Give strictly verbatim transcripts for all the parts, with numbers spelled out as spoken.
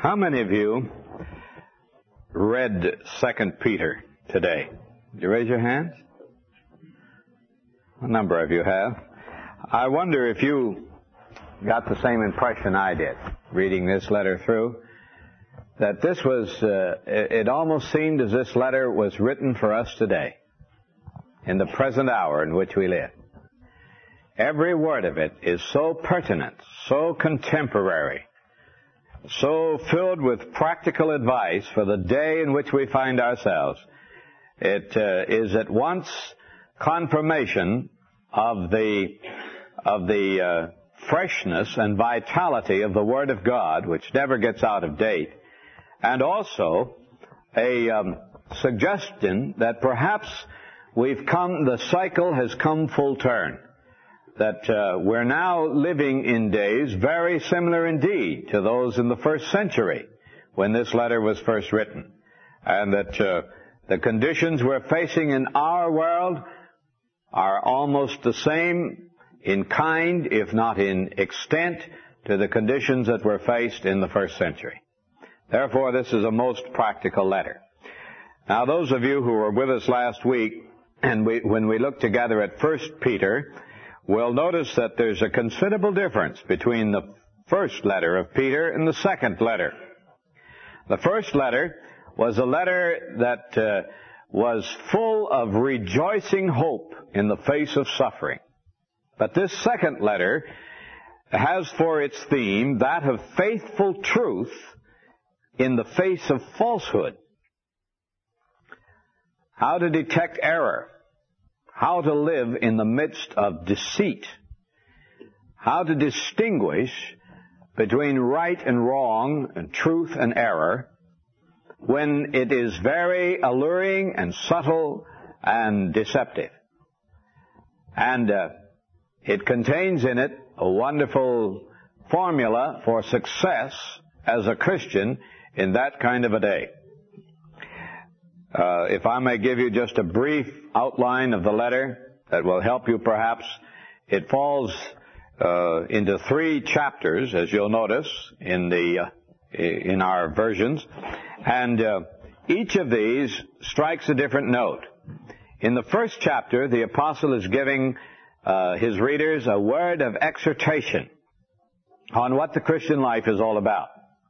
How many of you read Second Peter today? Did you raise your hands? A number of you have. I wonder if you got the same impression I did, reading this letter through, that this was, uh, it almost seemed as this letter was written for us today, in the present hour in which we live. Every word of it is so pertinent, so contemporary, so filled with practical advice for the day in which we find ourselves. It uh, is at once confirmation of the of the uh, freshness and vitality of the Word of God, which never gets out of date, and also a um, suggestion that perhaps we've come, the cycle has come full turn. That uh, we're now living in days very similar indeed to those in the first century when this letter was first written. And that uh, the conditions we're facing in our world are almost the same in kind, if not in extent, to the conditions that were faced in the first century. Therefore, this is a most practical letter. Now, those of you who were with us last week, and we, when we looked together at First Peter, we'll notice that there's a considerable difference between the first letter of Peter and the second letter. The first letter was a letter that uh, was full of rejoicing hope in the face of suffering. But this second letter has for its theme that of faithful truth in the face of falsehood. How to detect error. How to live in the midst of deceit. How to distinguish between right and wrong and truth and error when it is very alluring and subtle and deceptive. And uh, it contains in it a wonderful formula for success as a Christian in that kind of a day. Uh, if I may give you just a brief outline of the letter that will help you perhaps, it falls uh, into three chapters, as you'll notice in the uh, in our versions, and uh, each of these strikes a different note. In the first chapter, the apostle is giving uh, his readers a word of exhortation on what the Christian life is all about.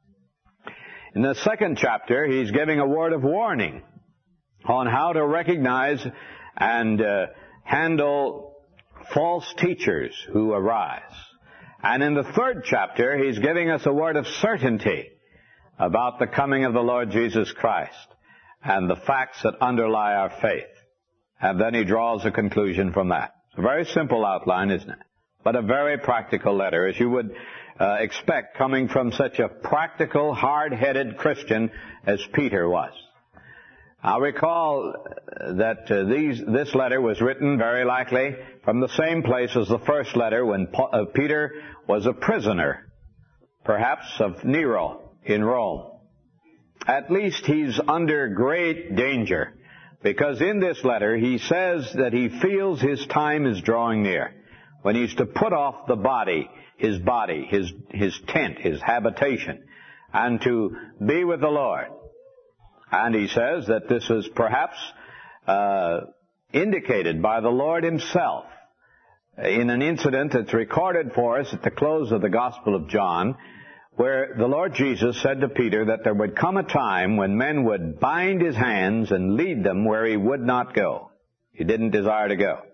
In the second chapter, he's giving a word of warning on how to recognize and uh, handle false teachers who arise. And in the third chapter, he's giving us a word of certainty about the coming of the Lord Jesus Christ and the facts that underlie our faith. And then he draws a conclusion from that. It's a very simple outline, isn't it? But a very practical letter, as you would uh, expect coming from such a practical, hard-headed Christian as Peter was. I'll recall that uh, these, this letter was written very likely from the same place as the first letter when Paul, uh, Peter was a prisoner, perhaps of Nero in Rome. At least he's under great danger, because in this letter he says that he feels his time is drawing near, when he's to put off the body, his body, his, his tent, his habitation, and to be with the Lord. And he says that this is perhaps uh, indicated by the Lord himself in an incident that's recorded for us at the close of the Gospel of John, where the Lord Jesus said to Peter that there would come a time when men would bind his hands and lead them where he would not go. He didn't desire to go.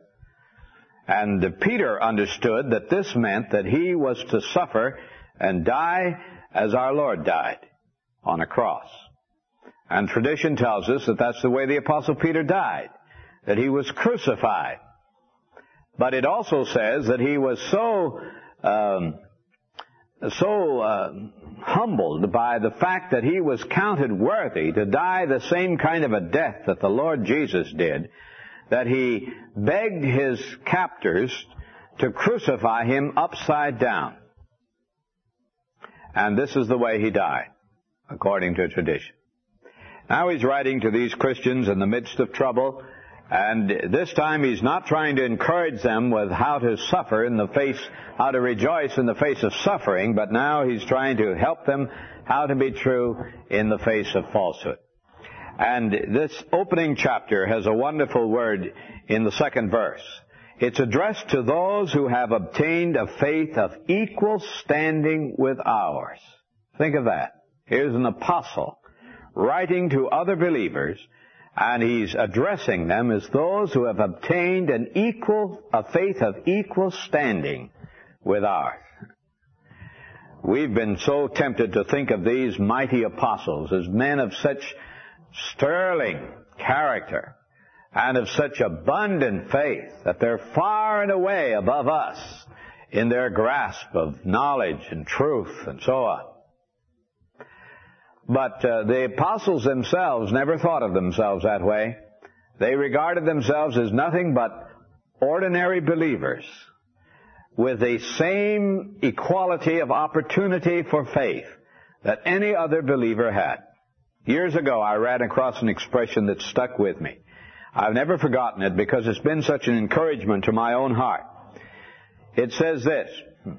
And Peter understood that this meant that he was to suffer and die as our Lord died on a cross. And tradition tells us that that's the way the Apostle Peter died, that he was crucified. But it also says that he was so um, so uh, humbled by the fact that he was counted worthy to die the same kind of a death that the Lord Jesus did, that he begged his captors to crucify him upside down. And this is the way he died, according to tradition. Now he's writing to these Christians in the midst of trouble, and this time he's not trying to encourage them with how to suffer in the face, how to rejoice in the face of suffering, but now he's trying to help them how to be true in the face of falsehood. And this opening chapter has a wonderful word in the second verse. It's addressed to those who have obtained a faith of equal standing with ours. Think of that. Here's an apostle writing to other believers, and he's addressing them as those who have obtained an equal, a faith of equal standing with ours. We've been so tempted to think of these mighty apostles as men of such sterling character and of such abundant faith that they're far and away above us in their grasp of knowledge and truth and so on. But uh, the apostles themselves never thought of themselves that way. They regarded themselves as nothing but ordinary believers with the same equality of opportunity for faith that any other believer had. Years ago, I ran across an expression that stuck with me. I've never forgotten it because it's been such an encouragement to my own heart. It says this: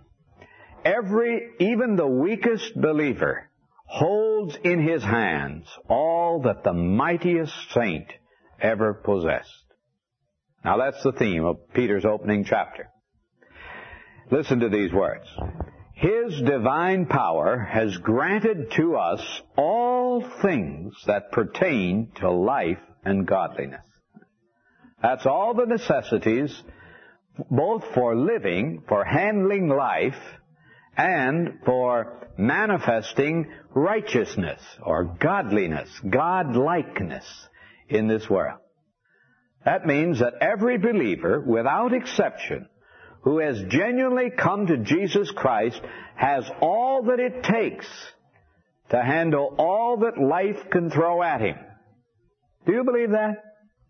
every, even the weakest believer holds in his hands all that the mightiest saint ever possessed. Now that's the theme of Peter's opening chapter. Listen to these words. His divine power has granted to us all things that pertain to life and godliness. That's all the necessities, both for living, for handling life, and for manifesting righteousness or godliness, godlikeness in this world. That means that every believer, without exception, who has genuinely come to Jesus Christ has all that it takes to handle all that life can throw at him. Do you believe that?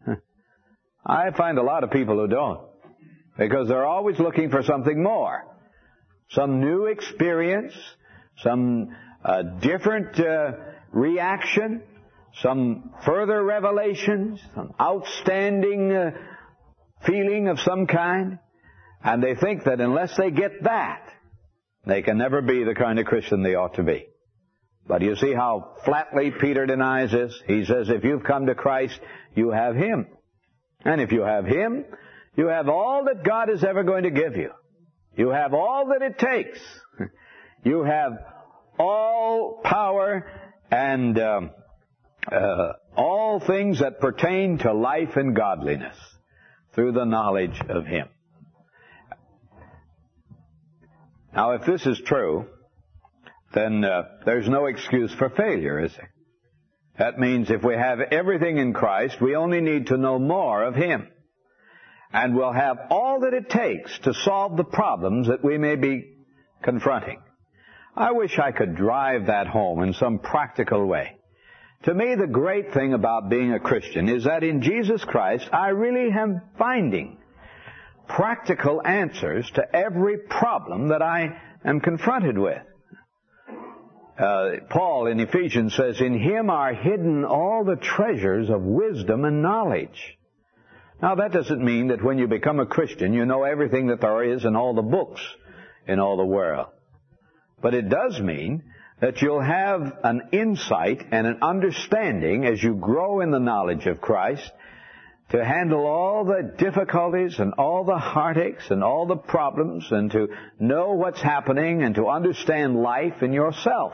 I find a lot of people who don't, because they're always looking for something more. Some new experience, some uh, different uh, reaction, some further revelations, some outstanding uh, feeling of some kind. And they think that unless they get that, they can never be the kind of Christian they ought to be. But you see how flatly Peter denies this? He says, if you've come to Christ, you have Him. And if you have Him, you have all that God is ever going to give you. You have all that it takes. You have all power and um, uh, all things that pertain to life and godliness through the knowledge of Him. Now, if this is true, then uh, there's no excuse for failure, is there? That means if we have everything in Christ, we only need to know more of Him. And we'll have all that it takes to solve the problems that we may be confronting. I wish I could drive that home in some practical way. To me, the great thing about being a Christian is that in Jesus Christ, I really am finding practical answers to every problem that I am confronted with. Uh, Paul in Ephesians says, in Him are hidden all the treasures of wisdom and knowledge. Now, that doesn't mean that when you become a Christian, you know everything that there is in all the books in all the world. But it does mean that you'll have an insight and an understanding as you grow in the knowledge of Christ to handle all the difficulties and all the heartaches and all the problems and to know what's happening and to understand life in yourself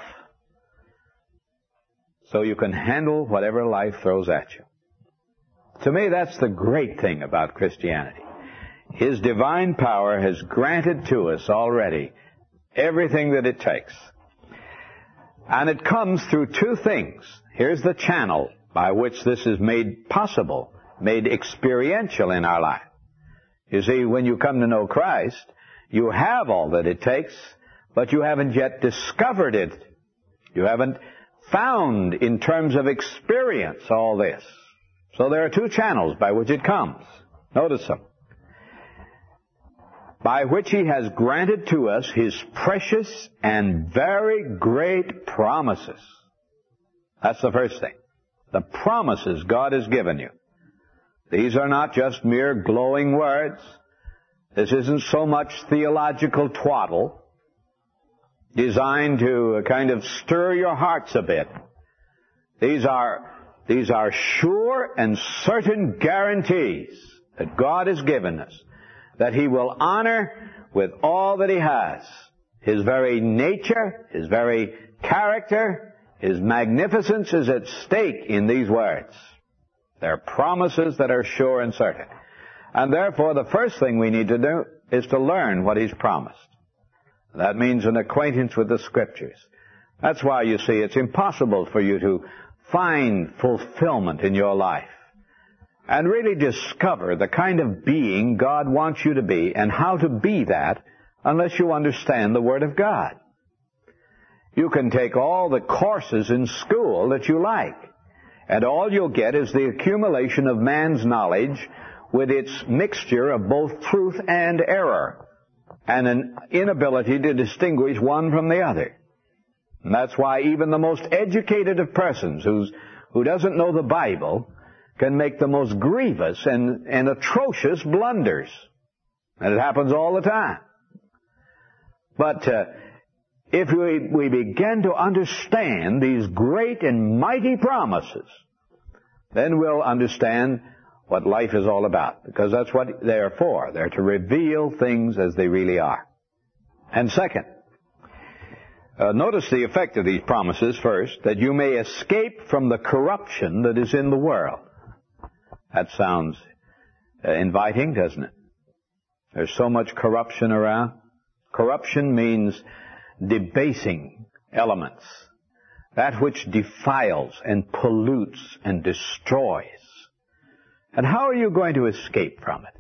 so you can handle whatever life throws at you. To me, that's the great thing about Christianity. His divine power has granted to us already everything that it takes. And it comes through two things. Here's the channel by which this is made possible, made experiential in our life. You see, when you come to know Christ, you have all that it takes, but you haven't yet discovered it. You haven't found in terms of experience all this. So there are two channels by which it comes. Notice them. By which He has granted to us His precious and very great promises. That's the first thing. The promises God has given you. These are not just mere glowing words. This isn't so much theological twaddle. designed to kind of stir your hearts a bit. These are, these are sure and certain guarantees that God has given us, that He will honor with all that He has. His very nature, His very character, His magnificence is at stake in these words. They're promises that are sure and certain. And therefore, the first thing we need to do is to learn what He's promised. That means an acquaintance with the Scriptures. That's why, you see, it's impossible for you to find fulfillment in your life and really discover the kind of being God wants you to be and how to be that unless you understand the Word of God. You can take all the courses in school that you like, and all you'll get is the accumulation of man's knowledge with its mixture of both truth and error, and an inability to distinguish one from the other. And that's why even the most educated of persons who's, who doesn't know the Bible can make the most grievous and, and atrocious blunders. And it happens all the time. But uh, if we, we begin to understand these great and mighty promises, then we'll understand what life is all about, because that's what they're for. They're to reveal things as they really are. And second, uh, notice the effect of these promises first, that you may escape from the corruption that is in the world. That sounds uh, inviting, doesn't it? There's so much corruption around. Corruption means debasing elements, that which defiles and pollutes and destroys. And how are you going to escape from it?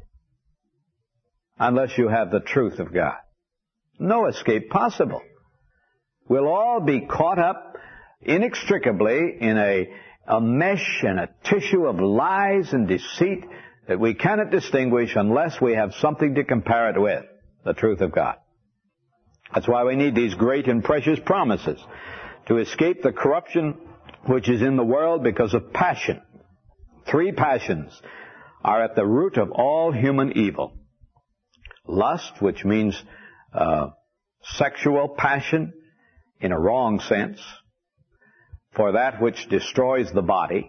Unless you have the truth of God. No escape possible. We'll all be caught up inextricably in a, a mesh and a tissue of lies and deceit that we cannot distinguish unless we have something to compare it with, the truth of God. That's why we need these great and precious promises, to escape the corruption which is in the world because of passion. Three passions are at the root of all human evil. Lust, which means uh, sexual passion in a wrong sense, for that which destroys the body.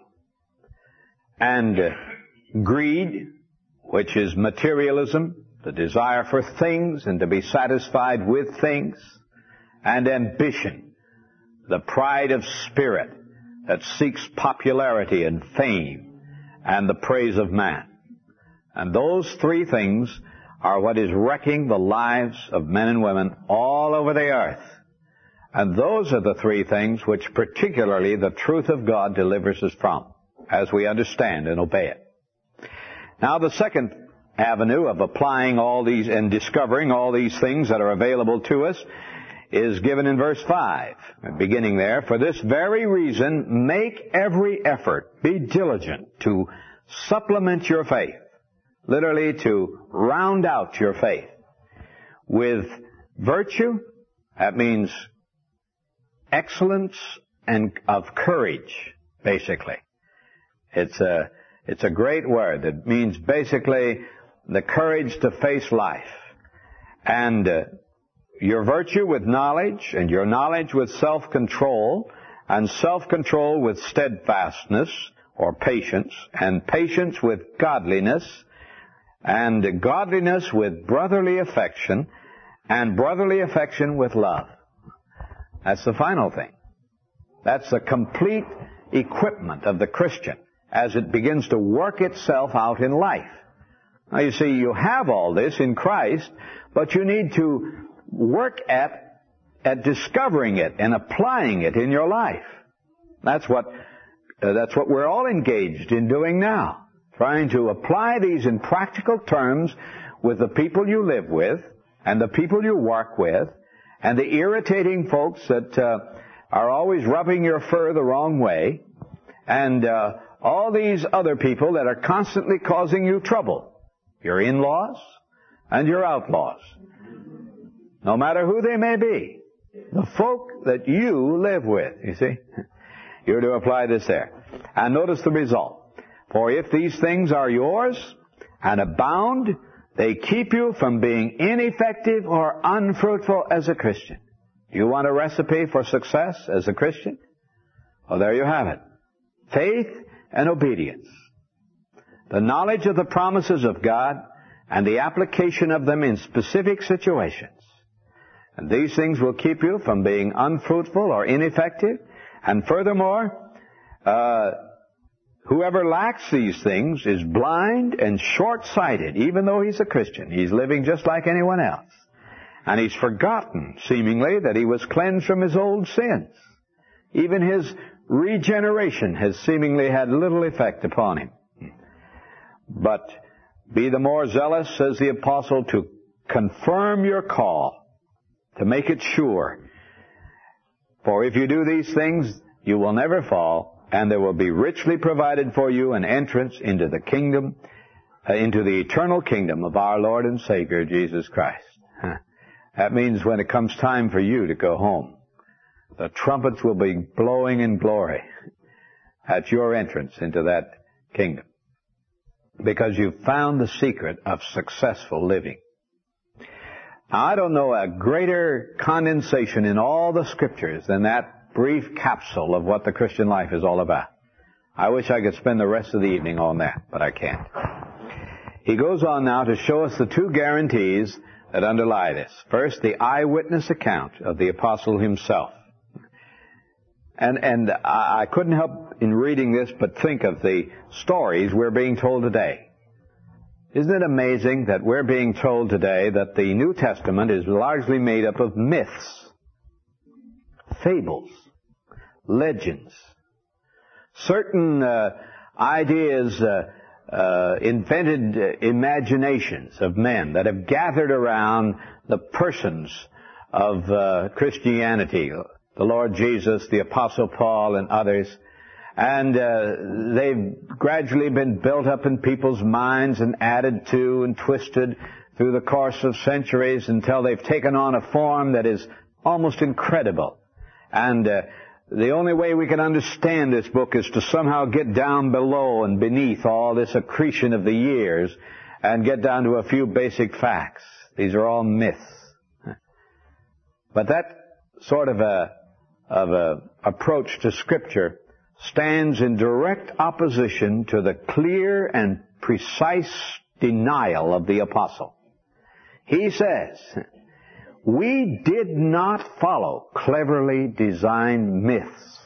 And uh, greed, which is materialism, the desire for things and to be satisfied with things. And ambition, the pride of spirit that seeks popularity and fame and the praise of man. And those three things are what is wrecking the lives of men and women all over the earth. And those are the three things which particularly the truth of God delivers us from, as we understand and obey it. Now, the second avenue of applying all these and discovering all these things that are available to us is given in verse five, beginning there. For this very reason, make every effort, be diligent to supplement your faith, literally to round out your faith with virtue. That means excellence and of courage, basically. It's a, it's a great word that means basically the courage to face life. And uh, your virtue with knowledge, and your knowledge with self-control, and self-control with steadfastness or patience, and patience with godliness, and godliness with brotherly affection, and brotherly affection with love. That's the final thing. That's the complete equipment of the Christian as it begins to work itself out in life. Now, you see, you have all this in Christ, but you need to work at, at discovering it and applying it in your life. That's what, uh, that's what we're all engaged in doing now. Trying to apply these in practical terms with the people you live with, and the people you work with, and the irritating folks that uh, are always rubbing your fur the wrong way, and uh, all these other people that are constantly causing you trouble. Your in-laws and your outlaws. No matter who they may be. The folk that you live with, you see. You're to apply this there. And notice the result. For if these things are yours and abound, they keep you from being ineffective or unfruitful as a Christian. Do you want a recipe for success as a Christian? Well, there you have it. Faith and obedience. The knowledge of the promises of God and the application of them in specific situations. And these things will keep you from being unfruitful or ineffective. And furthermore, uh, whoever lacks these things is blind and short-sighted, even though he's a Christian. He's living just like anyone else. And he's forgotten, seemingly, that he was cleansed from his old sins. Even his regeneration has seemingly had little effect upon him. But be the more zealous, says the apostle, to confirm your call, to make it sure. For if you do these things, you will never fall, and there will be richly provided for you an entrance into the kingdom, uh, into the eternal kingdom of our Lord and Savior, Jesus Christ. That means when it comes time for you to go home, the trumpets will be blowing in glory at your entrance into that kingdom, because you've found the secret of successful living. Now, I don't know a greater condensation in all the Scriptures than that brief capsule of what the Christian life is all about. I wish I could spend the rest of the evening on that, but I can't. He goes on now to show us the two guarantees that underlie this. First, the eyewitness account of the apostle himself. And, and I couldn't help in reading this but think of the stories we're being told today. Isn't it amazing that we're being told today that the New Testament is largely made up of myths, fables, legends, certain uh, ideas, uh, uh, invented uh, imaginations of men that have gathered around the persons of uh, Christianity, the Lord Jesus, the Apostle Paul, and others. And uh, they've gradually been built up in people's minds and added to and twisted through the course of centuries until they've taken on a form that is almost incredible. And uh, the only way we can understand this book is to somehow get down below and beneath all this accretion of the years and get down to a few basic facts. These are all myths. But that sort of a of a approach to Scripture stands in direct opposition to the clear and precise denial of the apostle. He says, we did not follow cleverly designed myths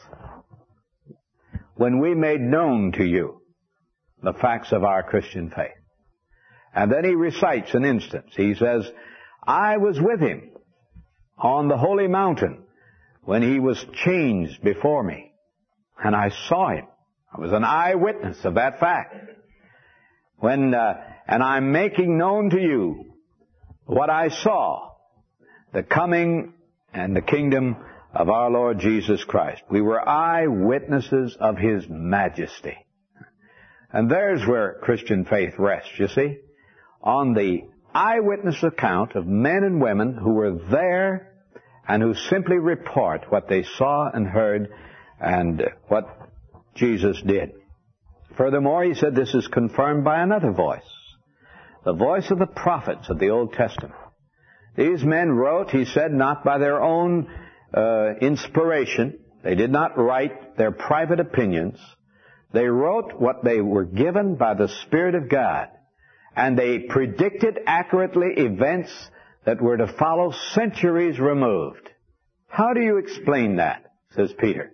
when we made known to you the facts of our Christian faith. And then he recites an instance. He says, I was with him on the holy mountain when he was changed before me, and I saw him. I was an eyewitness of that fact. When, uh, and I'm making known to you what I saw, the coming and the kingdom of our Lord Jesus Christ. We were eyewitnesses of His majesty. And there's where Christian faith rests, you see, on the eyewitness account of men and women who were there and who simply report what they saw and heard and what Jesus did. Furthermore, he said this is confirmed by another voice, the voice of the prophets of the Old Testament. These men wrote, he said, not by their own uh, inspiration. They did not write their private opinions. They wrote what they were given by the Spirit of God. And they predicted accurately events that were to follow centuries removed. How do you explain that, says Peter?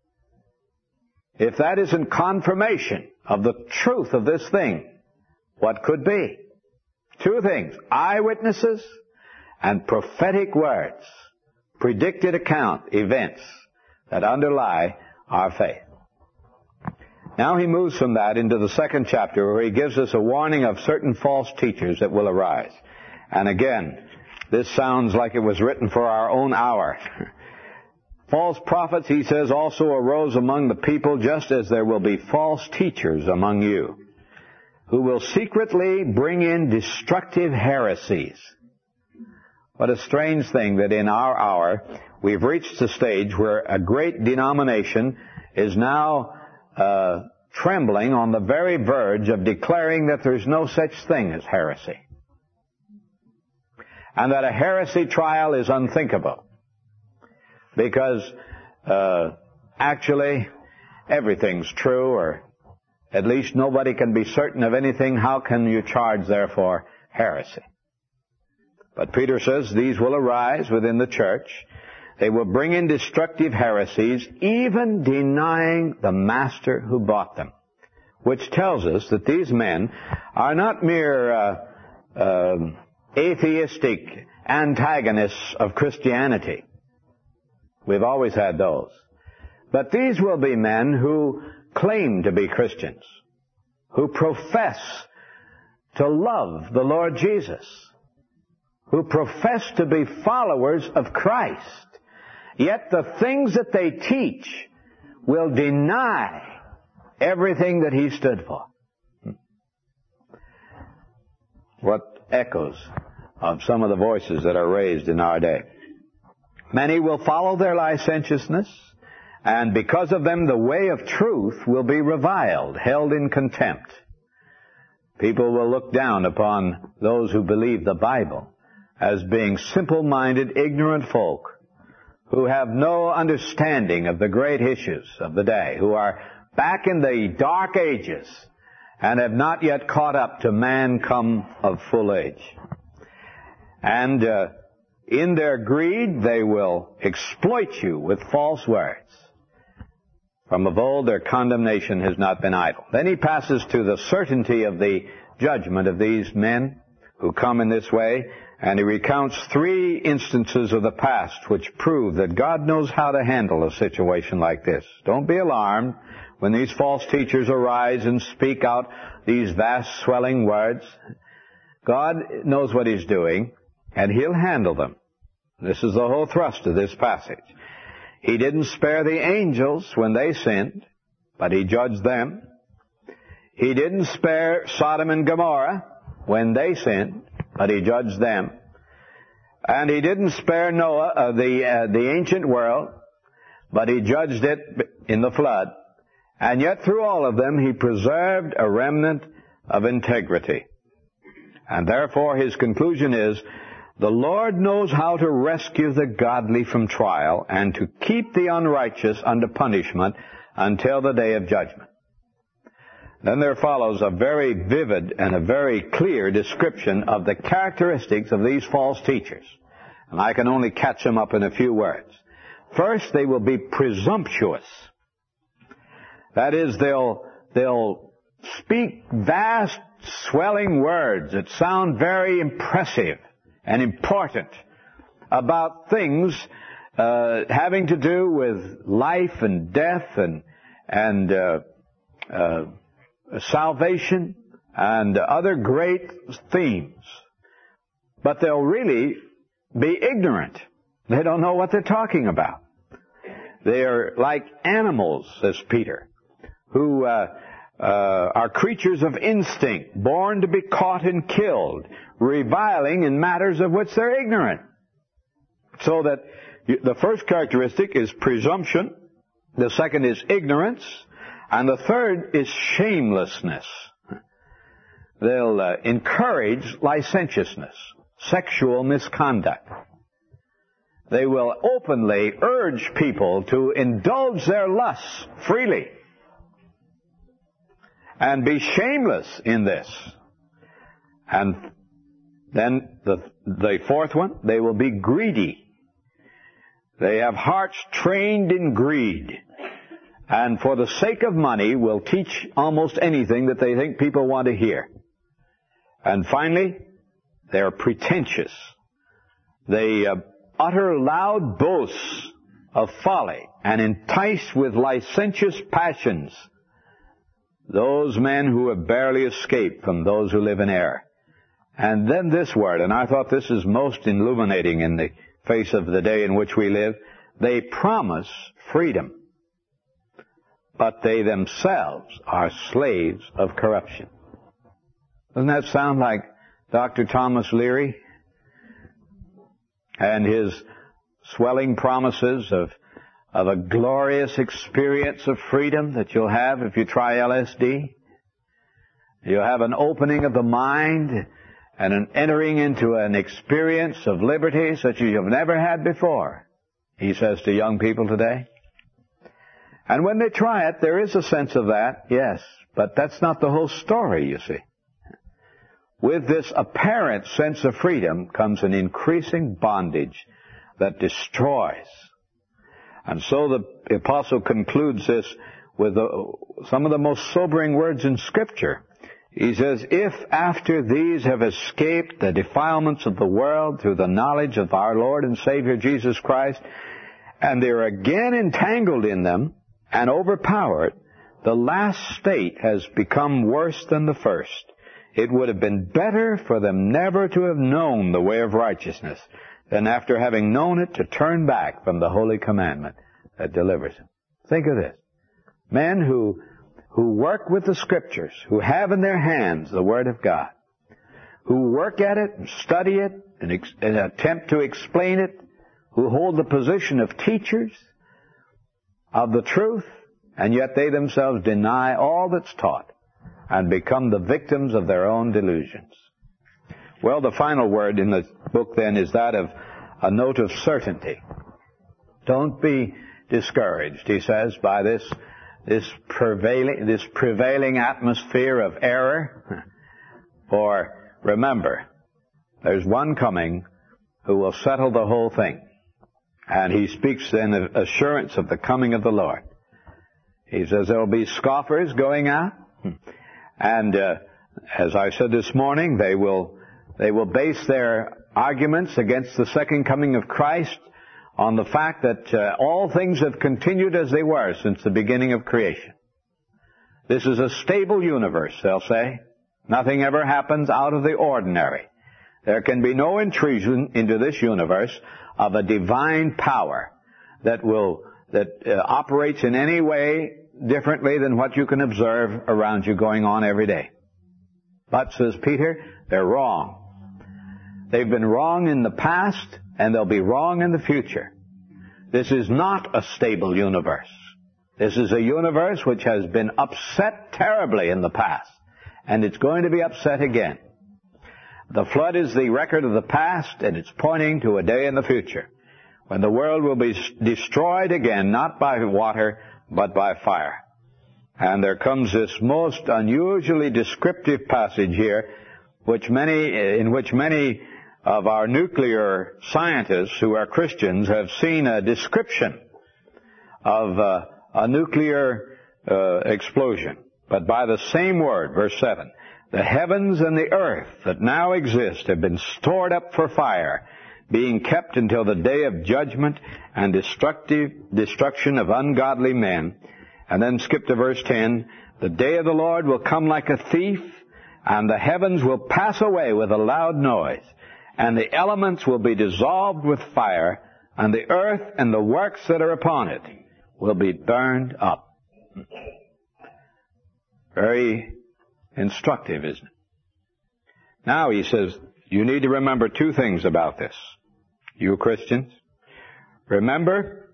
If that isn't confirmation of the truth of this thing, what could be? Two things, eyewitnesses and prophetic words, predicted account, events that underlie our faith. Now he moves from that into the second chapter where he gives us a warning of certain false teachers that will arise. And again, this sounds like it was written for our own hour. False prophets, he says, also arose among the people, just as there will be false teachers among you, who will secretly bring in destructive heresies. What a strange thing that in our hour we've reached the stage where a great denomination is now uh, trembling on the very verge of declaring that there's no such thing as heresy, and that a heresy trial is unthinkable. because uh, actually everything's true, or at least nobody can be certain of anything. How can you charge, therefore, heresy? But Peter says these will arise within the church. They will bring in destructive heresies, even denying the master who bought them, which tells us that these men are not mere uh, uh, atheistic antagonists of Christianity. We've always had those. But these will be men who claim to be Christians, who profess to love the Lord Jesus, who profess to be followers of Christ. Yet the things that they teach will deny everything that he stood for. What echoes of some of the voices that are raised in our day. Many will follow their licentiousness, and because of them the way of truth will be reviled, held in contempt. People will look down upon those who believe the Bible as being simple-minded, ignorant folk who have no understanding of the great issues of the day, who are back in the dark ages and have not yet caught up to man come of full age. And uh, in their greed, they will exploit you with false words. From of old, their condemnation has not been idle. Then he passes to the certainty of the judgment of these men who come in this way, and he recounts three instances of the past which prove that God knows how to handle a situation like this. Don't be alarmed when these false teachers arise and speak out these vast swelling words. God knows what he's doing, and he'll handle them. This is the whole thrust of this passage. He didn't spare the angels when they sinned, but he judged them. He didn't spare Sodom and Gomorrah when they sinned, but he judged them. And he didn't spare Noah, uh, the uh, the ancient world, but he judged it in the flood. And yet through all of them he preserved a remnant of integrity. And therefore his conclusion is, the Lord knows how to rescue the godly from trial and to keep the unrighteous under punishment until the day of judgment. Then there follows a very vivid and a very clear description of the characteristics of these false teachers. And I can only catch them up in a few words. First, they will be presumptuous. That is, they'll, they'll speak vast, swelling words that sound very impressive and important about things uh, having to do with life and death and, and uh, uh, salvation and other great themes. But they'll really be ignorant. They don't know what they're talking about. They are like animals, says Peter, who uh, uh, are creatures of instinct, born to be caught and killed, reviling in matters of which they're ignorant. So that the first characteristic is presumption, the second is ignorance, and the third is shamelessness. They'll uh, encourage licentiousness, sexual misconduct. They will openly urge people to indulge their lusts freely and be shameless in this. And then the, the fourth one, they will be greedy. They have hearts trained in greed, and for the sake of money will teach almost anything that they think people want to hear. And finally, they are pretentious. They uh, utter loud boasts of folly and entice with licentious passions those men who have barely escaped from those who live in error. And then this word, and I thought this is most illuminating in the face of the day in which we live, they promise freedom, but they themselves are slaves of corruption. Doesn't that sound like Doctor Thomas Leary and his swelling promises of, of a glorious experience of freedom that you'll have if you try L S D? You'll have an opening of the mind and an entering into an experience of liberty such as you've never had before. he says to young people today. And when they try it, there is a sense of that, yes, but that's not the whole story, you see. With this apparent sense of freedom comes an increasing bondage that destroys. And so the apostle concludes this with the, some of the most sobering words in Scripture. He says, if after these have escaped the defilements of the world through the knowledge of our Lord and Savior Jesus Christ, and they're again entangled in them and overpowered, the last state has become worse than the first. It would have been better for them never to have known the way of righteousness than after having known it to turn back from the holy commandment that delivers them. Think of this. Men who, who work with the Scriptures, who have in their hands the Word of God, who work at it and study it and, ex- and attempt to explain it, who hold the position of teachers of the truth, and yet they themselves deny all that's taught and become the victims of their own delusions. Well, the final word in the book then is that of a note of certainty. Don't be discouraged, he says, by this, this prevailing, this prevailing atmosphere of error. For remember, there's one coming who will settle the whole thing. And he speaks then of assurance of the coming of the Lord. He says there will be scoffers going out. And uh, as I said this morning, they will they will base their arguments against the second coming of Christ on the fact that uh, all things have continued as they were since the beginning of creation. This is a stable universe, they'll say. Nothing ever happens out of the ordinary. There can be no intrusion into this universe of a divine power that will that uh, operates in any way differently than what you can observe around you going on every day. But, says Peter, they're wrong. They've been wrong in the past, and they'll be wrong in the future. This is not a stable universe. This is a universe which has been upset terribly in the past, and it's going to be upset again. The flood is the record of the past, and it's pointing to a day in the future when the world will be destroyed again, not by water, but by fire. And there comes this most unusually descriptive passage here, which many, in which many of our nuclear scientists who are Christians have seen a description of uh, a nuclear uh, explosion. But by the same word, verse seven, the heavens and the earth that now exist have been stored up for fire, being kept until the day of judgment and destructive destruction of ungodly men. And then skip to verse ten. The day of the Lord will come like a thief, and the heavens will pass away with a loud noise, and the elements will be dissolved with fire, and the earth and the works that are upon it will be burned up. Very instructive, isn't it? Now, he says, you need to remember two things about this, you Christians. Remember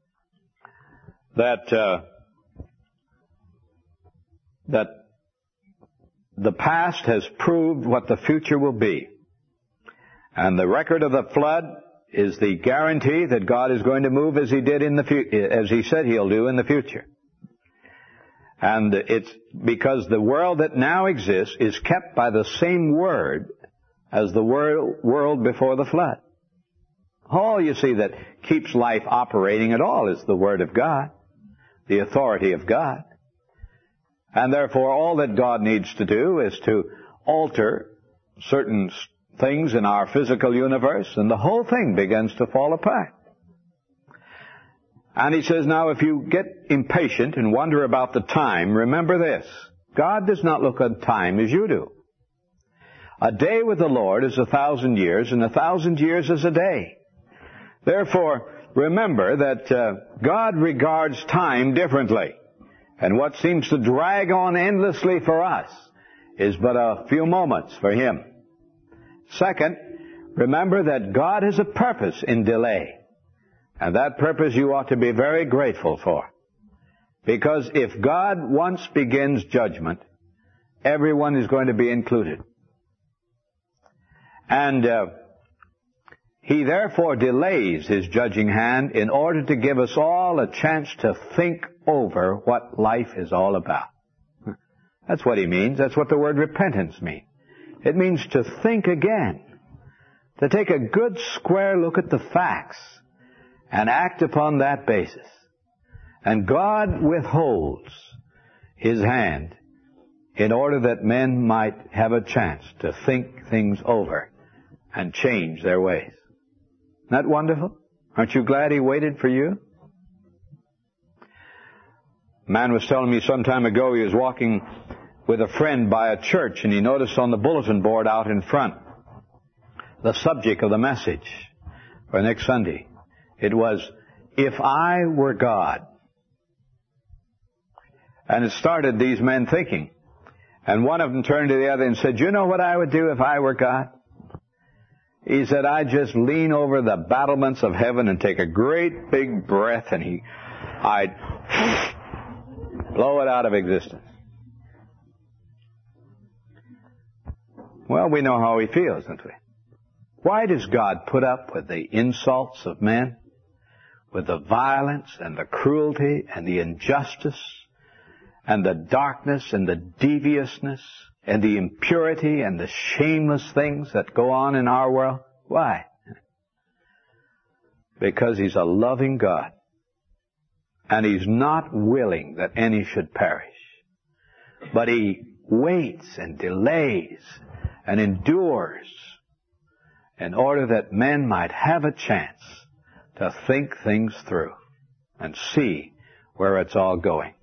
that uh, that the past has proved what the future will be. And the record of the flood is the guarantee that God is going to move as he did in the fu- as he said he'll do in the future. And it's because the world that now exists is kept by the same word as the wor- world before the flood. All you see that keeps life operating at all is the Word of God, the authority of God. And therefore all that God needs to do is to alter certain things in our physical universe, and the whole thing begins to fall apart. And he says, now if you get impatient and wonder about the time, remember this. God does not look at time as you do. A day with the Lord is a thousand years, and a thousand years is a day. Therefore, remember that uh, God regards time differently. And what seems to drag on endlessly for us is but a few moments for Him. Second, remember that God has a purpose in delay. And that purpose you ought to be very grateful for. Because if God once begins judgment, everyone is going to be included. And uh, He therefore delays his judging hand in order to give us all a chance to think over what life is all about. That's what he means. That's what the word repentance means. It means to think again, to take a good square look at the facts and act upon that basis. And God withholds his hand in order that men might have a chance to think things over and change their ways. Isn't that wonderful? Aren't you glad he waited for you? A man was telling me some time ago he was walking with a friend by a church, and he noticed on the bulletin board out in front the subject of the message for next Sunday. It was, "If I were God." And it started these men thinking. And one of them turned to the other and said, "You know what I would do if I were God?" He said, "I'd just lean over the battlements of heaven and take a great big breath, and he, I'd blow it out of existence." Well, we know how he feels, don't we? Why does God put up with the insults of men, with the violence and the cruelty and the injustice and the darkness and the deviousness and the impurity and the shameless things that go on in our world? Why? Because he's a loving God, and he's not willing that any should perish. But he waits and delays and endures in order that men might have a chance to think things through and see where it's all going.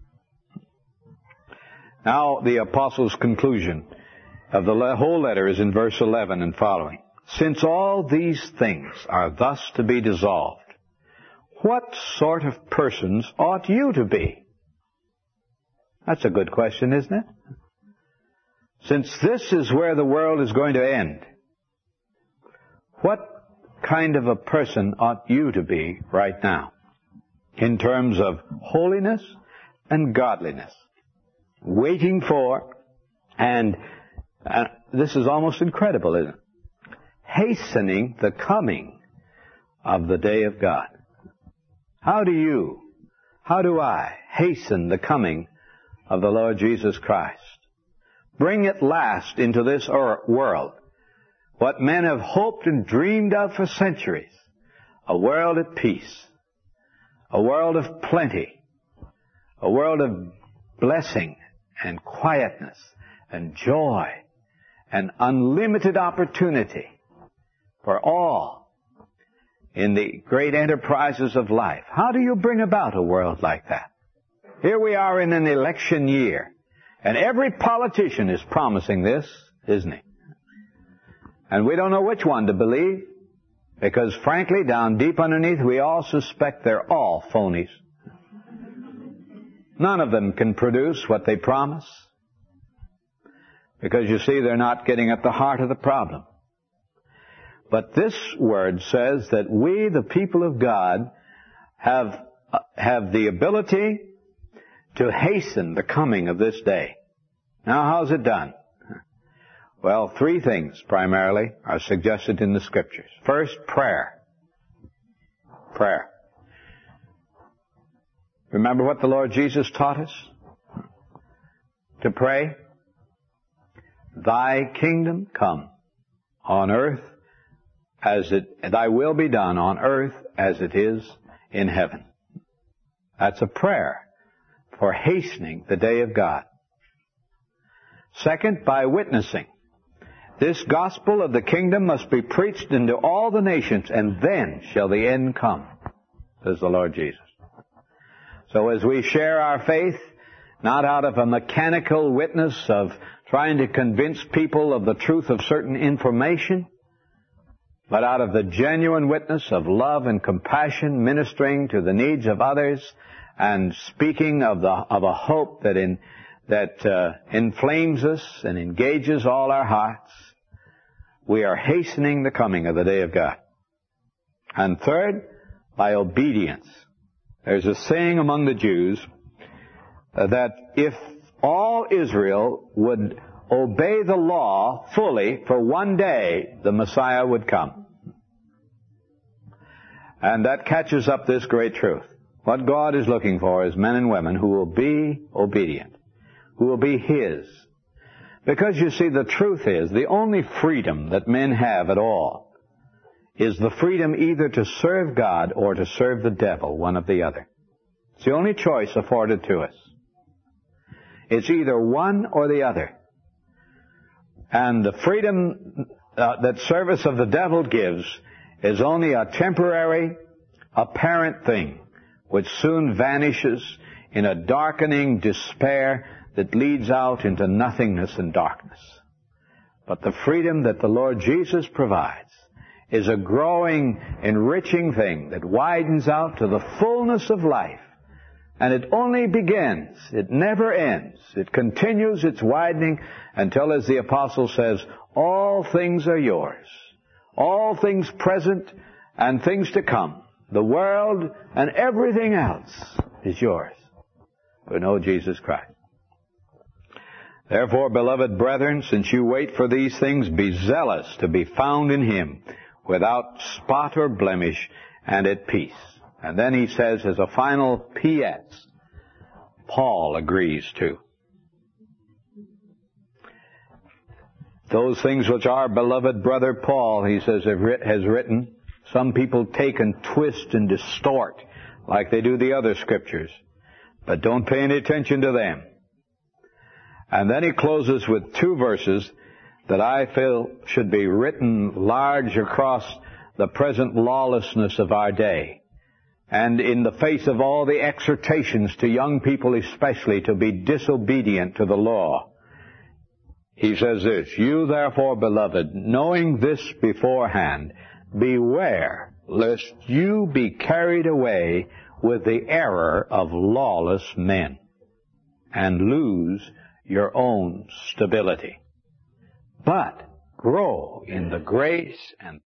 Now, the apostle's conclusion of the whole letter is in verse eleven and following. "Since all these things are thus to be dissolved, what sort of persons ought you to be?" That's a good question, isn't it? Since this is where the world is going to end, what kind of a person ought you to be right now in terms of holiness and godliness? Waiting for, and uh, this is almost incredible, isn't it? Hastening the coming of the day of God. How do you, how do I hasten the coming of the Lord Jesus Christ? Bring at last into this world what men have hoped and dreamed of for centuries. A world at peace. A world of plenty. A world of blessing and quietness and joy and unlimited opportunity for all in the great enterprises of life. How do you bring about a world like that? Here we are in an election year, and every politician is promising this, isn't he? And we don't know which one to believe, because frankly, down deep underneath, we all suspect they're all phonies. None of them can produce what they promise, because you see, they're not getting at the heart of the problem. But this word says that we, the people of God, have, uh, have the ability to hasten the coming of this day. Now, how's it done? Well, three things primarily are suggested in the Scriptures. First, prayer. Prayer. Remember what the Lord Jesus taught us? To pray, "Thy kingdom come on earth as it, thy will be done on earth as it is in heaven." That's a prayer for hastening the day of God. Second, by witnessing. This gospel of the kingdom must be preached into all the nations, and then shall the end come, says the Lord Jesus. So as we share our faith, not out of a mechanical witness of trying to convince people of the truth of certain information, but out of the genuine witness of love and compassion, ministering to the needs of others, and speaking of the of a hope that in that uh, inflames us and engages all our hearts, we are hastening the coming of the day of God. And third, by obedience. There's a saying among the Jews uh, that if all Israel would obey the law fully for one day, the Messiah would come. And that catches up this great truth. What God is looking for is men and women who will be obedient, who will be His. Because you see, the truth is, the only freedom that men have at all is the freedom either to serve God or to serve the devil, one or the other. It's the only choice afforded to us. It's either one or the other. And the freedom uh, that service of the devil gives is only a temporary, apparent thing, which soon vanishes in a darkening despair that leads out into nothingness and darkness. But the freedom that the Lord Jesus provides is a growing, enriching thing that widens out to the fullness of life. And it only begins. It never ends. It continues its widening until, as the apostle says, all things are yours. All things present and things to come. The world and everything else is yours. We know Jesus Christ. Therefore, beloved brethren, since you wait for these things, be zealous to be found in Him, without spot or blemish, and at peace. And then he says, as a final P S, Paul agrees too. Those things which our beloved brother Paul, he says, has written, some people take and twist and distort like they do the other scriptures. But don't pay any attention to them. And then he closes with two verses that I feel should be written large across the present lawlessness of our day. And in the face of all the exhortations to young people especially to be disobedient to the law, he says this, you therefore, beloved, knowing this beforehand, beware lest you be carried away with the error of lawless men and lose your own stability. But grow in the grace and